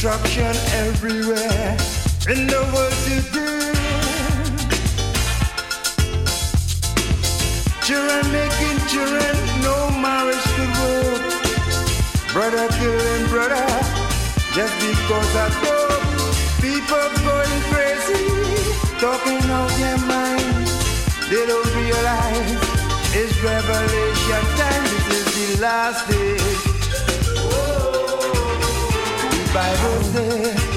destruction everywhere in the world today. Children making children, no marriage could work. Brother killing brother, just because of dope. People going crazy, talking out their mind. They don't realize it's revelation time. This is the last day. The Bible says